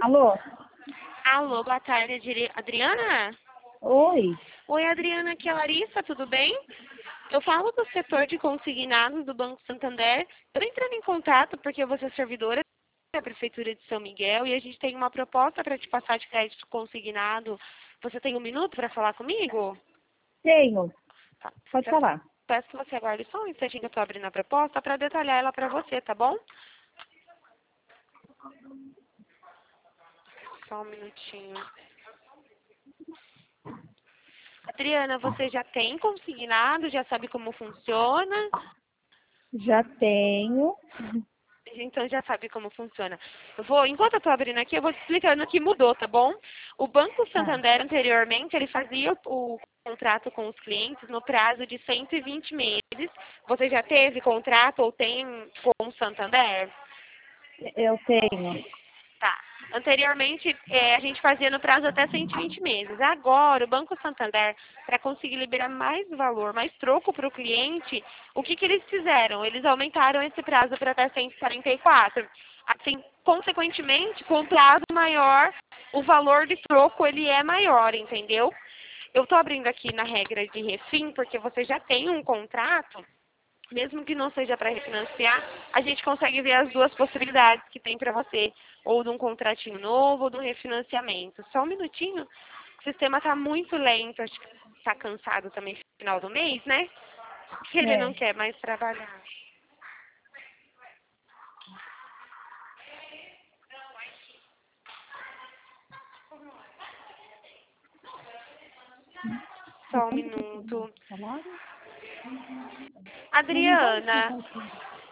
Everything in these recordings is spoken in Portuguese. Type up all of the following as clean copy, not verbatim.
Alô? Alô, boa tarde, Adriana? Oi. Oi, Adriana, aqui é a Larissa, tudo bem? Eu falo do setor de consignados do Banco Santander. Eu tô entrando em contato porque você é servidora da Prefeitura de São Miguel e a gente tem uma proposta para te passar de crédito consignado. Você tem um minuto para falar comigo? Tenho. Tá. Pode falar. Peço que você aguarde só um instantinho que eu tô abrindo a proposta para detalhar ela para você, tá bom? Só um minutinho. Adriana, você já tem consignado? Já sabe como funciona? Já tenho. Então já sabe como funciona. Enquanto eu estou abrindo aqui, eu vou te explicando o que mudou, tá bom? O Banco Tá. Santander, anteriormente, ele fazia o contrato com os clientes no prazo de 120 meses. Você já teve contrato ou tem com o Santander? Eu tenho. Tá. Anteriormente, a gente fazia no prazo até 120 meses. Agora, o Banco Santander, para conseguir liberar mais valor, mais troco para o cliente, o que eles fizeram? Eles aumentaram esse prazo para até 144. Assim, consequentemente, com o prazo maior, o valor de troco ele é maior, entendeu? Eu estou abrindo aqui na regra de refim, porque você já tem um contrato, mesmo que não seja para refinanciar, a gente consegue ver as duas possibilidades que tem para você, ou de um contratinho novo, ou de um refinanciamento. Só um minutinho, o sistema está muito lento, acho que está cansado também no final do mês, né? Que ele não É. quer mais trabalhar. E Só um quanto que é o minuto. salário? Não vai Adriana, explicar aqui.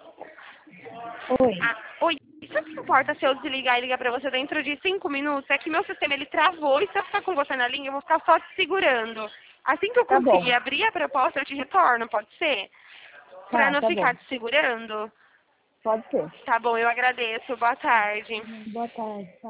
Oi. oi, você se importa se eu desligar e ligar para você dentro de 5 minutos? É que meu sistema ele travou e se eu ficar com você na linha, eu vou ficar só te segurando. Assim que eu Tá bom. conseguir abrir a proposta, eu te retorno, pode ser? Para Tá, não tá ficar bom. te segurando? Pode ser. Tá bom, eu agradeço. Boa tarde. Boa tarde.